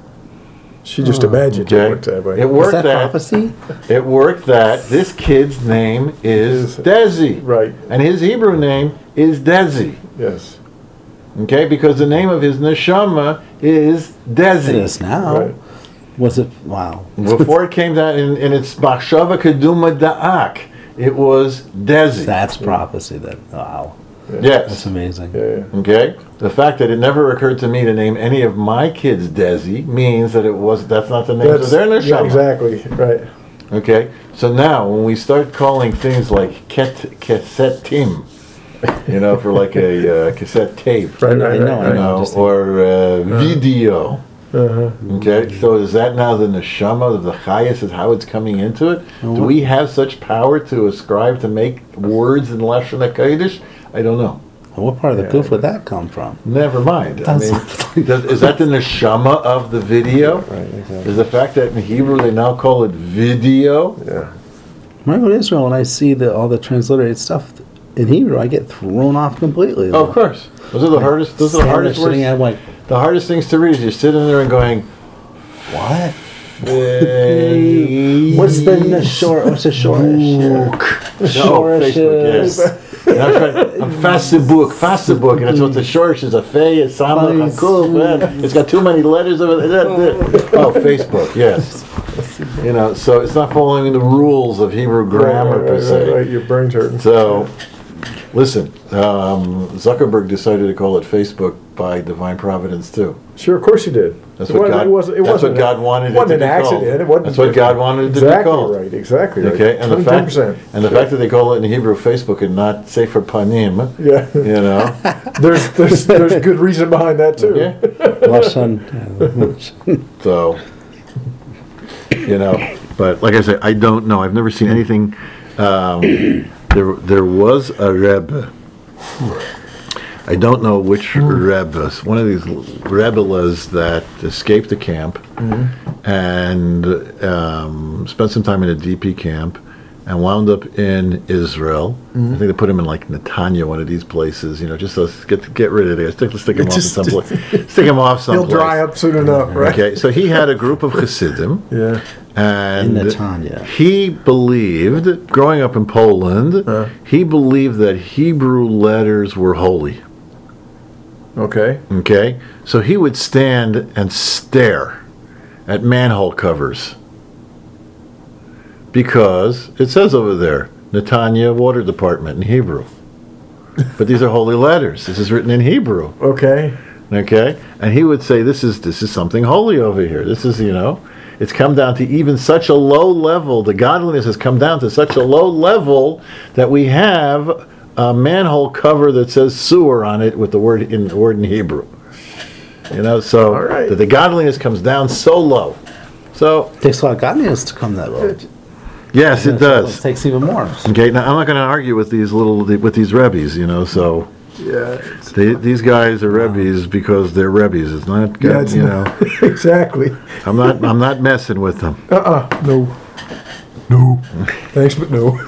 She just imagined Okay, it worked that way. it Is worked that that. prophecy? It worked that this kid's name is Is- Desi, Right. and his Hebrew name is Desi. Yes. Okay, because the name of his neshama is It Desi. is now. Right. Was it? Wow. Before it came down in, in its Machshava Keduma Da'ak, it was Desi. That's prophecy. Then. Wow. That's Yes. amazing. Yeah. yeah. Okay. The fact that it never occurred to me to name any of my kids Desi means that it was that's not the names of their yeah, neshama. exactly. Right. Okay. So now when we start calling things like ket cassettim, you know, for like a uh, cassette tape, Right. I Right. know, right, you right. know, just- or uh, video. Uh-huh. Okay, so is that now the neshama of the chayas is how it's coming into it? Do we have such power to ascribe to make words in lashon hakodesh? I don't know. And what part of the Yeah. goof would that come from? Never mind. I mean, That's- does, is that the neshama of the video? Right. Exactly. Is the fact that in Hebrew they now call it video? Yeah. When I go to Israel and I see the, all the transliterated stuff in Hebrew, I get thrown off completely. Oh, of course. Those are the hardest. Those are the Standing there hardest sitting words. there, I'm like, The hardest things to read is you're sitting there and going, what? "Eh, What's the n- short? What's the shorish? No, Shorish Facebook, is- yes. And I'm trying, I'm Facebook, Facebook, and it's what the shorish is a fey, a samach, a kuf, and it's got too many letters of it. Oh, Facebook, yes. You know, so it's not following the rules of Hebrew grammar right, per right, se. right, right. Your brain's hurting. So, listen, um, Zuckerberg decided to call it Facebook by divine providence too. Sure, of course you did. That's It what wasn't- God. it wasn't, it that's wasn't what God wanted it it to wasn't be an called. accident. It wasn't, That's what God wanted it to exactly be called. right. Exactly right. Okay, and the fact percent. and the fact that they call it in Hebrew Facebook and not Sefer Panim, Yeah. you know, there's there's there's good reason behind that too. yeah. Lashon. So, you know, but like I said, I don't know. I've never seen anything. Um, there, there was a Rebbe. I don't know which Rebbe. One of these Rebbelas that escaped the camp and um, spent some time in a D P camp and wound up in Israel. I think they put him in like Netanya, one of these places. You know, just to get get rid of it. Stick, stick him off in Just- some place. Stick him off He'll someplace. dry up soon enough, right? Okay, so he had a group of Hasidim, Yeah. and In Netanya. he believed, growing up in Poland, Uh. he believed that Hebrew letters were holy. Okay. Okay, so he would stand and stare at manhole covers because it says over there, Netanya Water Department in Hebrew. But these are holy letters. This is written in Hebrew. Okay. Okay, and he would say, "This is this is something holy over here. This is you know, it's come down to even such a low level. The godliness has come down to such a low level that we have a manhole cover that says sewer on it with the word in the word in Hebrew. You know, so All right. that the godliness comes down so low. So Takes a lot of godliness to come that low. yes, it It does. takes even more. Okay, now I'm not going to argue with these little with these rebbes. You know, so. Yeah. It's, They, these guys are rebbes because they're rebbes. It's not, yeah. It's you know. not- exactly. I'm not. I'm not messing with them. Uh-uh. No. No. Thanks, but no.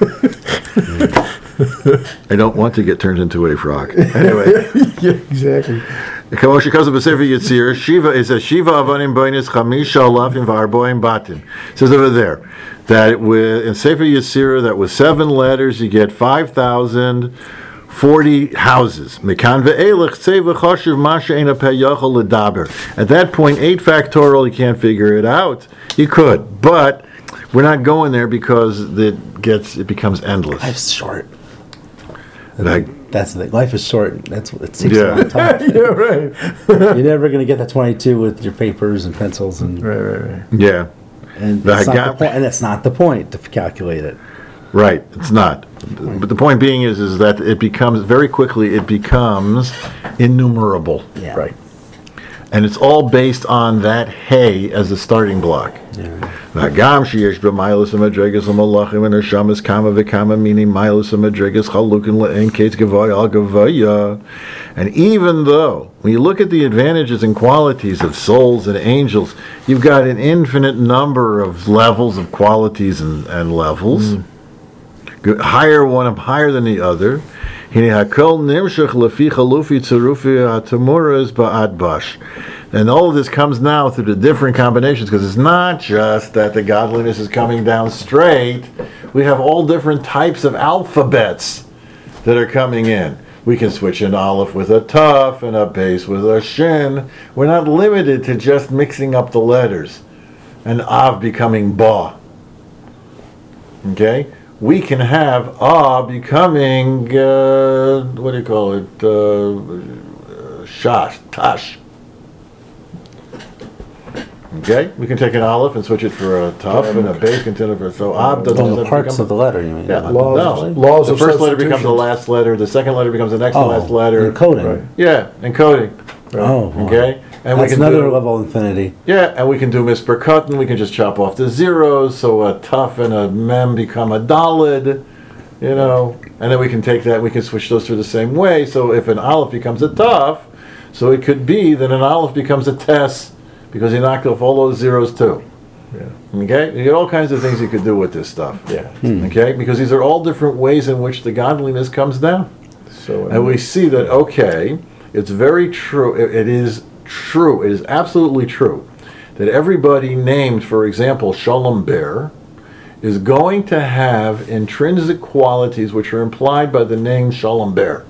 I don't want to get turned into a frog. Anyway, yeah. Exactly. כמו שכתוב בספר יציר, Shiva is a Shiva avanim boinus chamisha alafim v'arboim batim. It says over there that with in Sefer Yetzirah that with seven letters you get five thousand forty houses. Mekan ve'elech tzei v'chashiv masha ein hapeh yachol ledaber. At that point, eight factorial, you can't figure it out. You could, but we're not going there because it gets it becomes endless. Life's short. Like, That's the life is short. That's what it takes Yeah. a long time. Yeah, right. You're never going to get the twenty-two with your papers and pencils and Right, right, right. yeah, and The that's not the gap- point. And that's not the point to calculate it. right. It's not. But the point being is, is that it becomes very quickly. It becomes innumerable, Yeah. Right. and it's all based on that hay as a starting block. Yeah. והגם שיש במיילוס המדרגס המלאכים ונשמס כמה וכמה מיני מיילוס המדרגס חלוקים לאין קץ גבוה על גבוה. And even though, when you look at the advantages and qualities of souls and angels, you've got an infinite number of levels of qualities and, and levels. Good- Higher one up higher than the other. הנה הכל נמשך לפי חלופי צירופי התמוras ba'adbash. And all of this comes now through the different combinations, because it's not just that the godliness is coming down straight. We have all different types of alphabets that are coming in. We can switch an aleph with a tuf and a base with a shin. We're not limited to just mixing up the letters and av becoming ba. Okay? We can have ah becoming, uh, what do you call it, uh, shash, tash. Okay? We can take an aleph and switch it for a tuf and a base continue for, so ab doesn't On the just parts become of the letter, you mean? yeah, not- Laws- no. laws the of first letter becomes the substitutions. last letter. The second letter becomes the next Oh, to last letter. encoding. Right. Yeah, encoding. Oh, Okay, and That's we can another do, level of infinity. yeah, and we can do mispercutting. We can just chop off the zeros, so a tough and a mem become a dalid. You know, and then we can take that. We can switch those through the same way. So if an aleph becomes a tough, so it could be that an aleph becomes a tes because you knocked off all those zeros too. Yeah. Okay, you get all kinds of things you could do with this stuff. Yeah. Okay, because these are all different ways in which the godliness comes down. So, And we see that, okay, it's very true, it, it is true, it is absolutely true, that everybody named, for example, Shalom Bear, is going to have intrinsic qualities which are implied by the name Shalom Bear.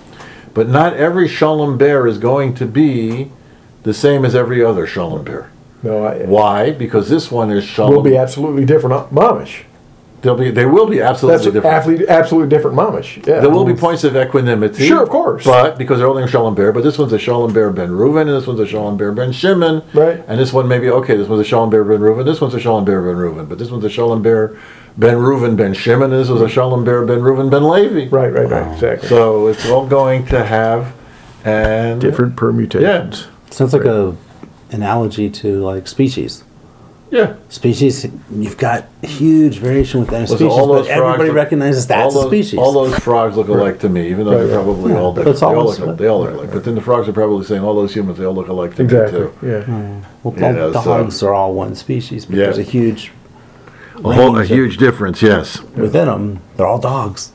But not every Shalom Bear is going to be the same as every other Shalom Bear. no, I, Why? Because this one is Shalom. will be absolutely different uh, mamish. They'll be, they will be absolutely That's different. absolutely, absolutely different mamish. Yeah. There will be points of equanimity. Sure, of course. But because they're only a Shalom Bear, but this one's a Shalom Bear Ben Reuven, and this one's a Shalom Bear Ben Shimon. Right. And this one maybe, okay, this one's a Shalom Bear Ben Reuven, this one's a Shalom Bear Ben Reuven, but this one's a Shalom Bear Ben Reuven Ben Shimon, and this was a Shalom Bear Ben Reuven Ben Levi. Right, right, right. Exactly. So it's all going to have and different permutations. Sounds like a analogy to like species. Yeah. Species, you've got huge variation within a Listen, species, all but those frogs everybody look- recognizes that's all a those, species. All those frogs look alike to me, even though Right, they're right. probably Yeah, all but different. it's They all almost look, like- they all look alike. But then the frogs are probably saying all those humans, they all look alike to Exactly. me too. Yeah. Well, Yeah, all so- dogs are all one species, but Yeah. there's a huge A whole, a range of- huge difference, yes. within them. They're all dogs.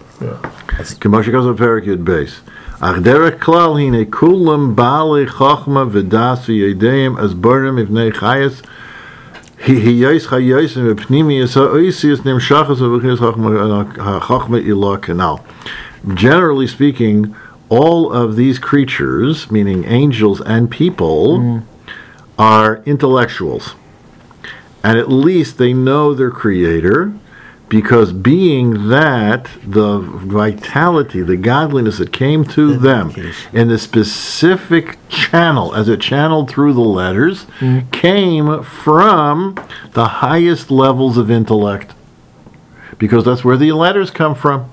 כמו שכתוב בפרק י"ב. אך דרך כלל הנה כולם בעלי חוכמה ודס וידיהם אז ברם מבני חייס היייס חייס ופנימיוס האויסיוס נמשכוס ובכניס החוכמה אילו כנ"ל. Generally speaking, all of these creatures, meaning angels and people, are intellectuals. And at least they know their creator, because being that the vitality, the godliness that came to them in the specific channel, as it channeled through the letters, came from the highest levels of intellect. Because that's where the letters come from.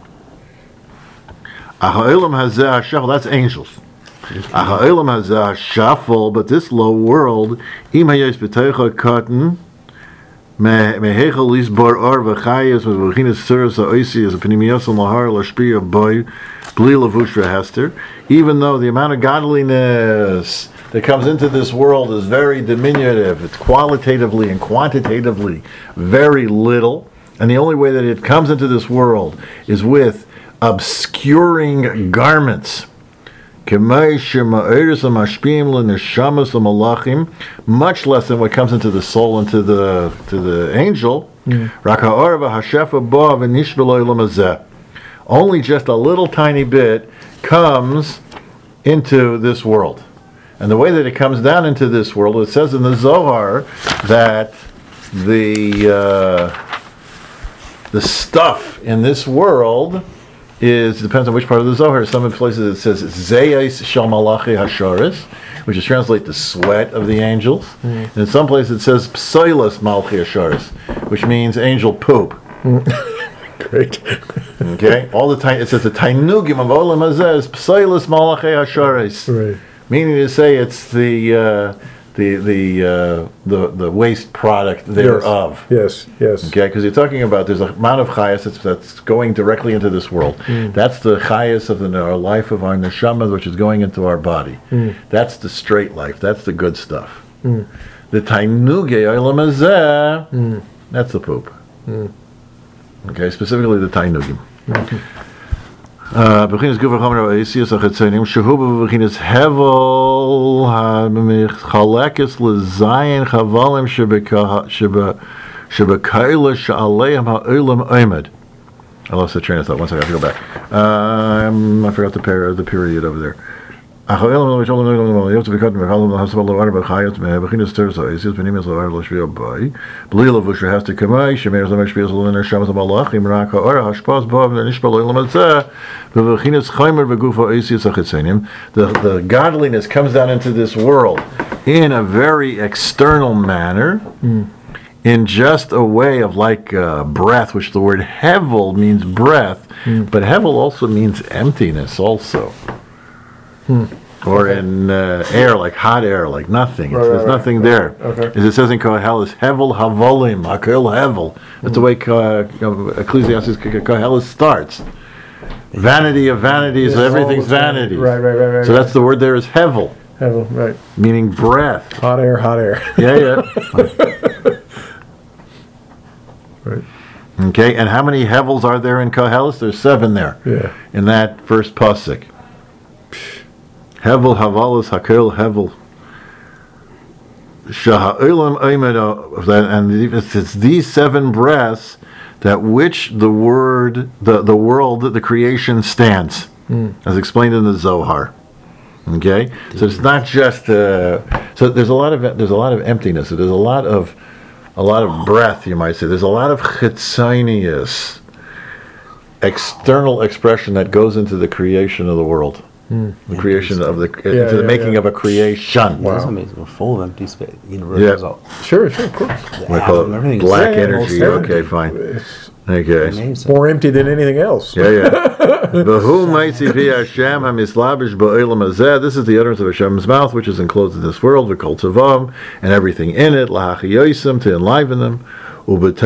Aha'olam hazeh hashafel, that's angels. Aha'olam hazeh hashafel, but this low world, im hayos b'teicha katan, mehechel lisbar ar v'chayos v'v'chinas suras ha'oisias v'pnimiyos l'har l'shpiya boy bli lavushra hester, even though the amount of godliness that comes into this world is very diminutive, it's qualitatively and quantitatively very little, and the only way that it comes into this world is with obscuring garments, much less than what comes into the soul and to the to the angel. Only just a little tiny bit comes into this world. And the way that it comes down into this world, it says in the Zohar that the uh, the stuff in this world is, depends on which part of the Zohar. Some places it says Zeyes Shal Malachi Hasharis, which is translate the sweat of the angels. Mm. And in some places it says Psoilas Malachi Hasharis, which means angel poop. Great. Okay? All the time, it says the Tainugim of Olam Hazeh is Psoilas Malachi Hasharis. Right. Meaning to say it's the uh, the the uh, the the waste product thereof. Yes, yes. yes. Okay, because you're talking about there's a amount of chayas that's, that's going directly into this world. Mm. That's the chayas of the, our life of our neshama, which is going into our body. Mm. That's the straight life. That's the good stuff. Mm. The tainugei olam hazeh, mm. that's the poop. Mm. Okay, specifically the tainugim. Mm-hmm. Beginners Guver Chamer Oisius Achetzonim Shehu Beginners Hevel Chalekes Lezayin Chavalim Shebeka Sheba Shebekaila Shaleim Ha'olam Omed. I lost the train of thought. One second, I have to go back. Um, I forgot the per- the period over there. Which means the, the godliness comes down into this world in a very external manner, mm. in just a way of like uh, breath, which the word hevel means breath, mm. but hevel also means emptiness also. Hmm. Or okay. in uh, air, like hot air, like nothing. Right, there's right, nothing right. there. Okay. As it says in Koheles, Hevel Havolim, Hakel Hevel. That's mm. the way uh, Ecclesiastes Koheles starts. Vanity of vanities, yes, everything's vanity. Right, right, right, right. So that's the word there is Hevel. Hevel, right. Meaning breath. Hot air, hot air. Yeah, yeah. Right. Okay, and how many Hevels are there in Koheles? There's seven there. Yeah. In that first pasuk. Hevel Havalas Hakel Hevel Shaha'olam Omed, and it's, it's these seven breaths that which the word, the, the world, the creation stands, mm. as explained in the Zohar. Okay, so it's not just uh, so there's a lot of there's a lot of emptiness. There's a lot of a lot of breath, you might say. There's a lot of chitzonius, external expression that goes into the creation of the world. Mm. The creation of the, yeah, into the yeah, making yeah. of a creation. Wow. That's amazing. We're full of empty space. Universe yeah. Sure, sure, of course. We call it black yeah, energy. Okay, fine. It's okay. Amazing. More empty than anything else. Yeah, yeah. This is the utterance of Hashem's mouth, which is enclosed in this world, the cult of um, and everything in it, lahachiyosem, to enliven them. And into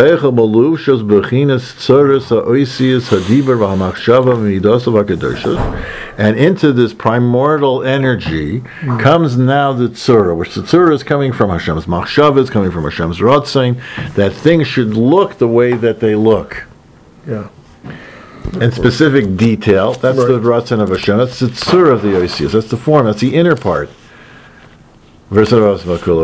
this primordial energy mm. comes now the tzura, which the tzura is coming from Hashem's machshava, is coming from Hashem's rotzain, that things should look the way that they look. Yeah. In specific detail, that's right. The rotzain of Hashem. That's the tzura of the oisius. That's the form. That's the inner part. Verse in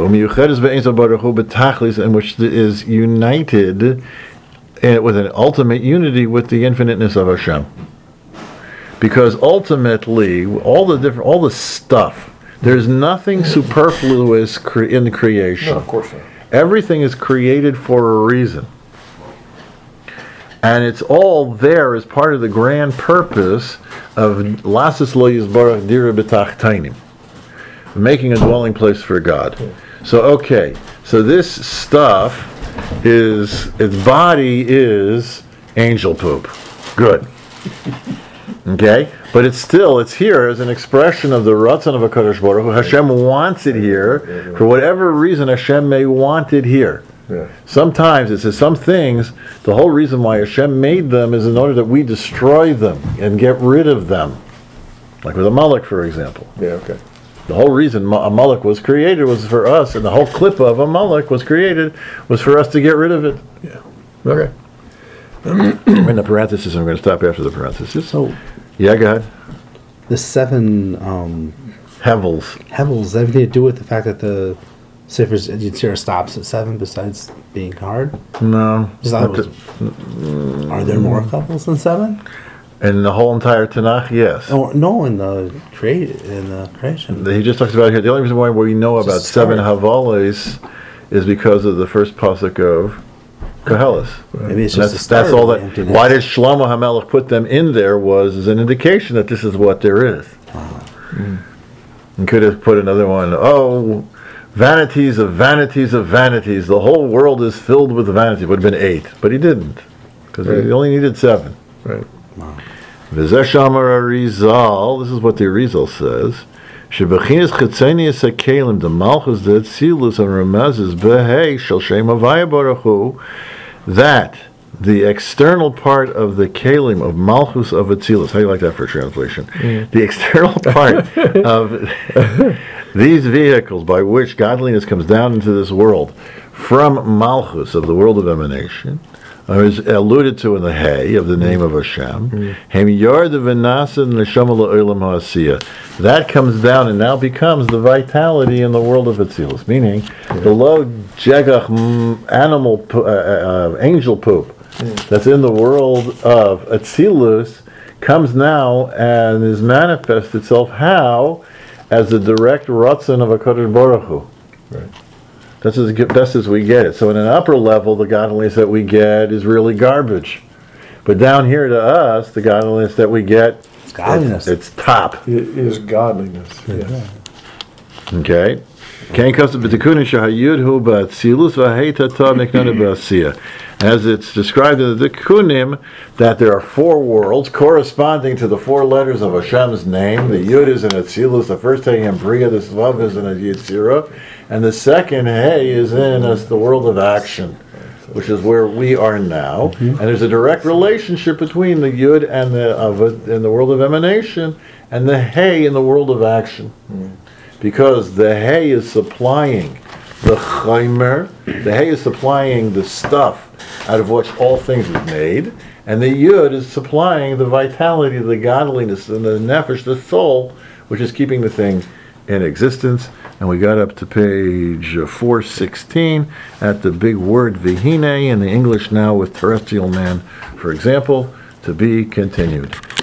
which is united with an ultimate unity with the infiniteness of Hashem. Because ultimately, all the different, all the stuff, there's nothing superfluous cre- in the creation. No, of course not. Everything is created for a reason. And it's all there as part of the grand purpose of Lasis Lo Yisbarach Dira B'Tachtainim, making a dwelling place for God. So, okay, so this stuff is, its body is angel poop. Good. Okay? But it's still, it's here as an expression of the Ratzon of HaKadosh Baruch Hu. Hashem wants it here. For whatever reason, Hashem may want it here. Yeah. Sometimes it says some things, the whole reason why Hashem made them is in order that we destroy them and get rid of them. Like with a Amalek, for example. Yeah, okay. The whole reason Amalek was created was for us, and the whole clip of Amalek was created was for us to get rid of it. Yeah. Okay. In the parenthesis, I'm going to stop after the parenthesis. So, yeah, go ahead. The seven um, Hevels. Hevels, everything to do with the fact that the Sefer Yetzirah stops at seven, besides being hard? No. Was, mm, are there more couples than seven? In the whole entire Tanakh, yes. No, no in the create in the creation. He just talks about here. The only reason why we know about seven Havoles is because of the first pasuk of Koheles. Maybe it's And just that's, a start that's all of that. the empty Why nest. did Shlomo HaMelech put them in there was as an indication that this is what there is. And could have put another one. Oh, vanities of vanities of vanities. The whole world is filled with vanity. Would have been eight, but he didn't because Right. he only needed seven. Right. V'zeh shamar Arizal. This is what the Arizal says. Shebechinas chetzenius hakelim the malchus the etzilus and remezes behei shel shem havaya baruch hu, that the external part of the kalim of malchus of etzilus. How do you like that for a translation? The external part of these vehicles by which godliness comes down into this world from malchus of the world of emanation. Or is alluded to in the hay of the name of Hashem. Hem yard of nasa neshama la'olam ha'asiyah. That comes down and now becomes the vitality in the world of Atzilus, meaning the low jegach mm, animal po- uh, uh, angel poop that's in the world of Atzilus comes now and is manifest itself how as the direct ratzon of a Kodesh Baruch Hu. Right. That's as get- best as we get it. So in an upper level, the godliness that we get is really garbage. But down here to us, the godliness that we get, It's godliness. it's, it's top. It is godliness. Yeah. Okay? Kain Kosev B'Tikunin Shahayud Hu B'Atzilus V'Hei Tata Miknana B'Asiyah. As it's described in the Tikunim, that there are four worlds corresponding to the four letters of Hashem's name. The Yud is in Atzilus, the first Hey in Bria, the Svav is in a Yitzira, and the second Hey is in us, the world of action, which is where we are now. And there's a direct relationship between the Yud and the of it in the world of emanation and the Hey in the world of action. Because the hay is supplying the chaimer, the hay is supplying the stuff out of which all things is made, and the yud is supplying the vitality, the godliness, and the nefesh, the soul, which is keeping the thing in existence. And we got up to page four sixteen at the big word vihine in the English now with terrestrial man, for example, to be continued.